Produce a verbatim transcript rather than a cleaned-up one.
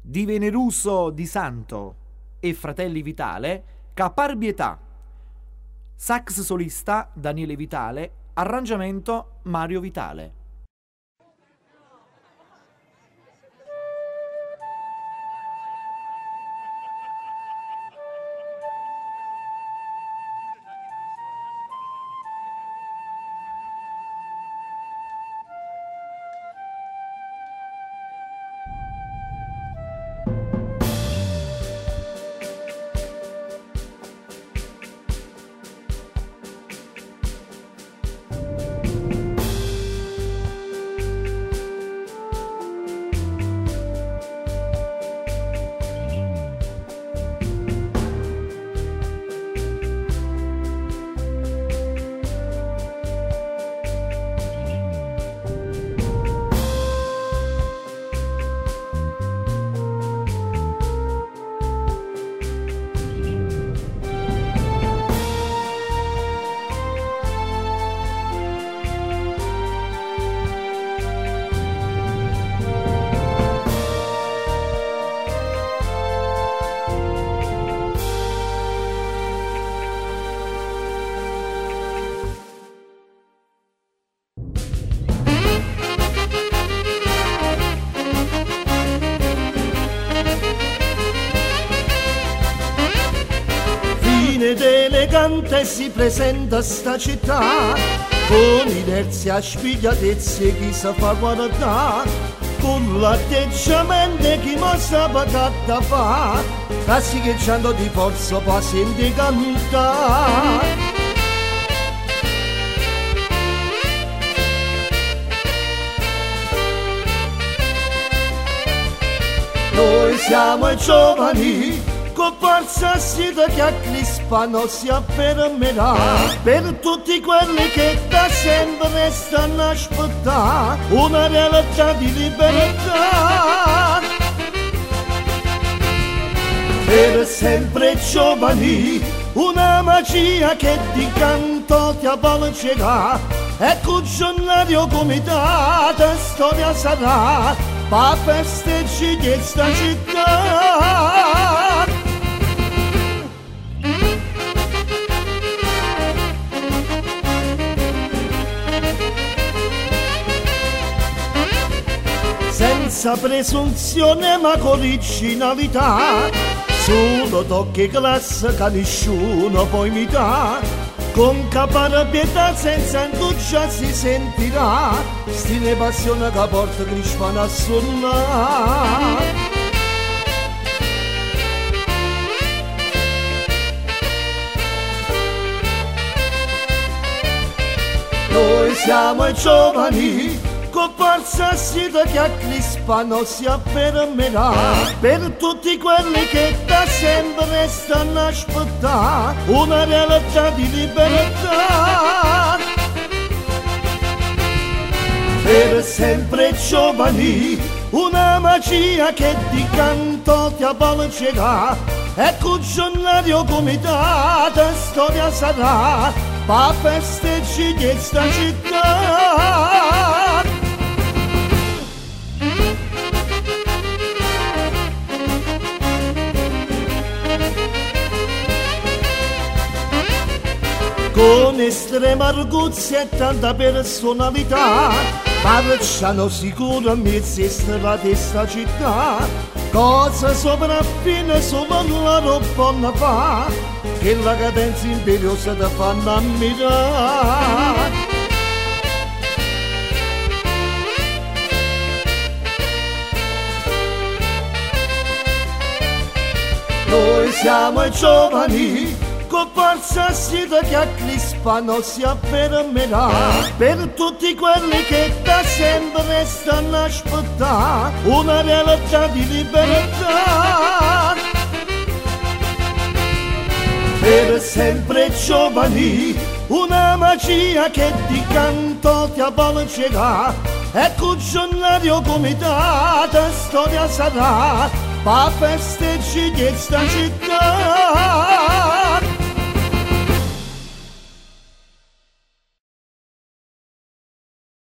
di Veneruso Di Santo e Fratelli Vitale, Caparbietà. Sax solista Daniele Vitale, arrangiamento Mario Vitale. ed elegante si presenta sta città, con inerzia, spigliatezza chi sa fa guardare, con l'atteggiamento chi mostra pagatta fa, classicheggiando di forza poi sente cantare. Noi siamo i giovani, con forza sida che a Crispa non si affermerà, per tutti quelli che da sempre stanno a aspettare una realtà di libertà. Per sempre giovani, una magia che di canto ti avvolgerà, ecco il giornale comitato, storia sarà, pa festeggi di sta città. Senza presunzione ma con originalità, solo tocchi classe che nessuno può imitare, con caparbietà senza indugia si sentirà, stile passione che porta Crispano a suonare. Noi siamo i giovani, con forza sida che a Crispano si affermerà, per tutti quelli che da sempre stanno a aspettare una realtà di libertà. Per sempre giovani, una magia che di canto ti avvolgerà, ecco il giornale comitato, storia sarà, pa festeggi di sta città. Con estrema arguzia e tanta personalità, marciano sicuro a mezzo strade di sta città, cosa sopraffine solo loro possono fare, che la cadenza imperiosa ti fanno ammirare. Noi siamo i giovani, con forza sida che a Crispano si affermerà, per tutti quelli che da sempre stanno a aspettare una realtà di libertà. Per sempre giovani, una magia che di canto ti avvolgerà, ecco il giornale comitato, storia sarà, pa festeggi di sta città.